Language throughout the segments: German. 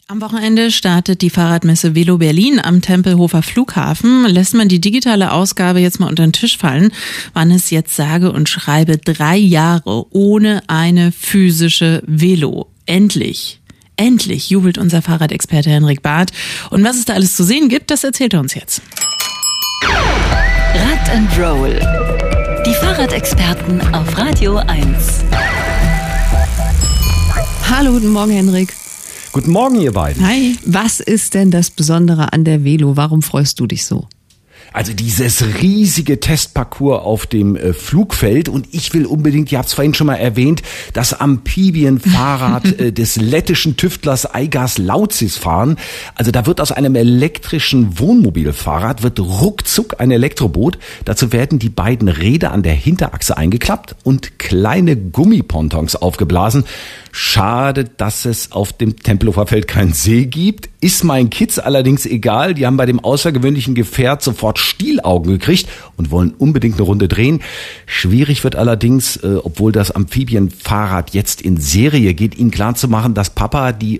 Am Wochenende startet die Fahrradmesse Velo Berlin am Tempelhofer Flughafen. Lässt man die digitale Ausgabe jetzt mal unter den Tisch fallen, waren es jetzt sage und schreibe 3 Jahre ohne eine physische Velo. Endlich jubelt unser Fahrradexperte Henrik Barth. Und was es da alles zu sehen gibt, das erzählt er uns jetzt. Rad and Roll. Die Fahrradexperten auf Radio 1. Hallo, guten Morgen, Henrik. Guten Morgen, ihr beiden. Hi. Was ist denn das Besondere an der Velo? Warum freust du dich so? Also dieses riesige Testparcours auf dem Flugfeld, und ich will unbedingt, ihr habt es vorhin schon mal erwähnt, das Amphibienfahrrad des lettischen Tüftlers Aigas Lautzis fahren. Also da wird aus einem elektrischen Wohnmobilfahrrad wird ruckzuck ein Elektroboot. Dazu werden die beiden Räder an der Hinterachse eingeklappt und kleine Gummipontons aufgeblasen. Schade, dass es auf dem Tempelhofer Feld keinen See gibt. Ist meinen Kids allerdings egal. Die haben bei dem außergewöhnlichen Gefährt sofort Stielaugen gekriegt und wollen unbedingt eine Runde drehen. Schwierig wird allerdings, obwohl das Amphibienfahrrad jetzt in Serie geht, ihnen klarzumachen, dass Papa die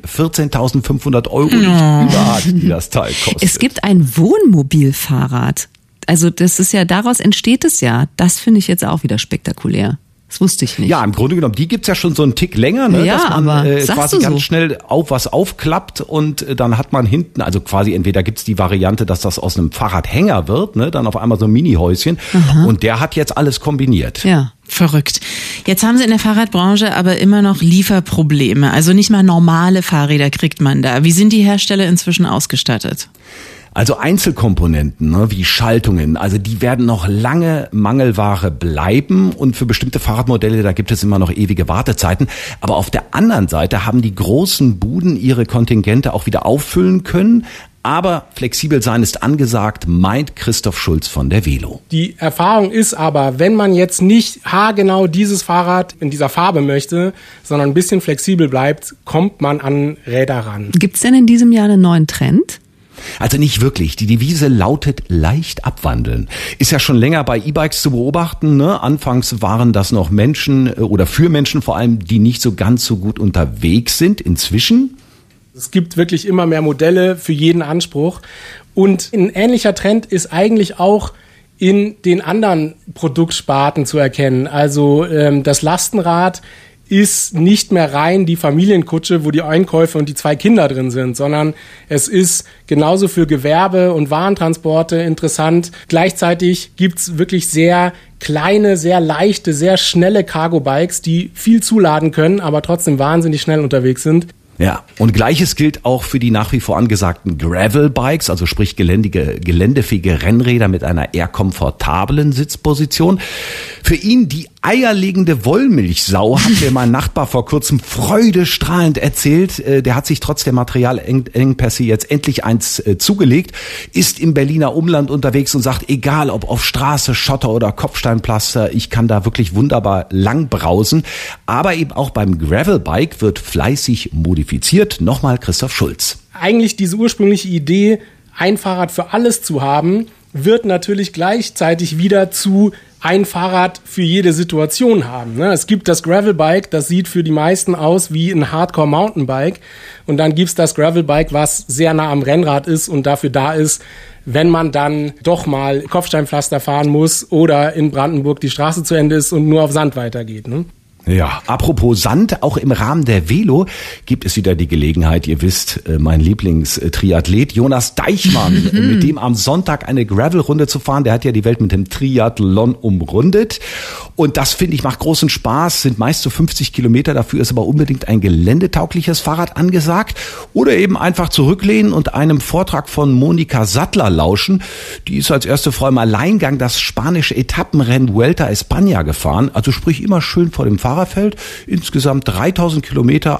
14.500 € nicht über hat, die das Teil kostet. Es gibt ein Wohnmobilfahrrad. Also das ist ja, daraus entsteht es ja. Das finde ich jetzt auch wieder spektakulär. Das wusste ich nicht. Ja, im Grunde genommen, die gibt's ja schon so einen Tick länger, ne? Ja, dass man aber quasi ganz schnell was aufklappt und dann hat man hinten, also quasi entweder gibt's die Variante, dass das aus einem Fahrradhänger wird, ne? Dann auf einmal so ein Mini-Häuschen. Und der hat jetzt alles kombiniert. Ja. Verrückt. Jetzt haben sie in der Fahrradbranche aber immer noch Lieferprobleme. Also nicht mal normale Fahrräder kriegt man da. Wie sind die Hersteller inzwischen ausgestattet? Also Einzelkomponenten, ne, wie Schaltungen, also die werden noch lange Mangelware bleiben, und für bestimmte Fahrradmodelle, da gibt es immer noch ewige Wartezeiten. Aber auf der anderen Seite haben die großen Buden ihre Kontingente auch wieder auffüllen können. Aber flexibel sein ist angesagt, meint Christoph Schulz von der Velo. Die Erfahrung ist aber, wenn man jetzt nicht haargenau dieses Fahrrad in dieser Farbe möchte, sondern ein bisschen flexibel bleibt, kommt man an Räder ran. Gibt's denn in diesem Jahr einen neuen Trend? Also nicht wirklich. Die Devise lautet leicht abwandeln. Ist ja schon länger bei E-Bikes zu beobachten, ne? Anfangs waren das noch Menschen oder für Menschen vor allem, die nicht so ganz so gut unterwegs sind. Inzwischen? Es gibt wirklich immer mehr Modelle für jeden Anspruch. Und ein ähnlicher Trend ist eigentlich auch in den anderen Produktsparten zu erkennen. Also das Lastenrad ist nicht mehr rein die Familienkutsche, wo die Einkäufe und die 2 Kinder drin sind, sondern es ist genauso für Gewerbe und Warentransporte interessant. Gleichzeitig gibt's wirklich sehr kleine, sehr leichte, sehr schnelle Cargo-Bikes, die viel zuladen können, aber trotzdem wahnsinnig schnell unterwegs sind. Ja, und Gleiches gilt auch für die nach wie vor angesagten Gravel-Bikes, also sprich geländefähige Rennräder mit einer eher komfortablen Sitzposition. Für ihn die eierlegende Wollmilchsau, hat mir mein Nachbar vor kurzem freudestrahlend erzählt. Der hat sich trotz der Materialengpässe jetzt endlich eins zugelegt, ist im Berliner Umland unterwegs und sagt, egal ob auf Straße, Schotter oder Kopfsteinpflaster, ich kann da wirklich wunderbar lang brausen. Aber eben auch beim Gravelbike wird fleißig modifiziert. Nochmal Christoph Schulz. Eigentlich diese ursprüngliche Idee, ein Fahrrad für alles zu haben, wird natürlich gleichzeitig wieder zu ein Fahrrad für jede Situation haben. Es gibt das Gravelbike, das sieht für die meisten aus wie ein Hardcore-Mountainbike. Und dann gibt's das Gravelbike, was sehr nah am Rennrad ist und dafür da ist, wenn man dann doch mal Kopfsteinpflaster fahren muss oder in Brandenburg die Straße zu Ende ist und nur auf Sand weitergeht. Ja, apropos Sand, auch im Rahmen der Velo gibt es wieder die Gelegenheit, ihr wisst, mein Lieblingstriathlet Jonas Deichmann, mit dem am Sonntag eine Gravel-Runde zu fahren. Der hat ja die Welt mit dem Triathlon umrundet. Und das, finde ich, macht großen Spaß, sind meist so 50 Kilometer. Dafür ist aber unbedingt ein geländetaugliches Fahrrad angesagt. Oder eben einfach zurücklehnen und einem Vortrag von Monika Sattler lauschen. Die ist als erste Frau im Alleingang das spanische Etappenrennen Vuelta a España gefahren. Also sprich immer schön vor dem Fahrradfeld. Insgesamt 3.000 Kilometer,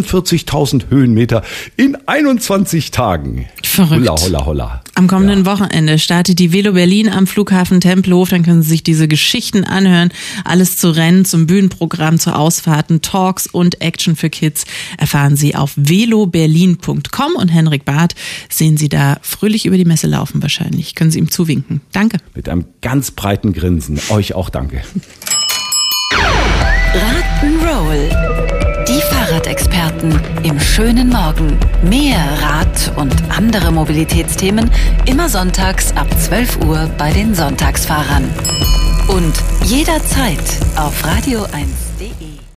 48.000 Höhenmeter in 21 Tagen. Verrückt. Holla, holla, holla. Am kommenden Wochenende startet die Velo Berlin am Flughafen Tempelhof. Dann können Sie sich diese Geschichten anhören. Alles zu Rennen, zum Bühnenprogramm, zu Ausfahrten, Talks und Action für Kids erfahren Sie auf veloberlin.com. Und Henrik Barth sehen Sie da fröhlich über die Messe laufen wahrscheinlich. Können Sie ihm zuwinken. Danke. Mit einem ganz breiten Grinsen. Euch auch danke. Rock'n'Roll. Die Fahrrad Fahrradexperten im schönen Morgen. Mehr Rad- und andere Mobilitätsthemen immer sonntags ab 12 Uhr bei den Sonntagsfahrern. Und jederzeit auf Radio 1.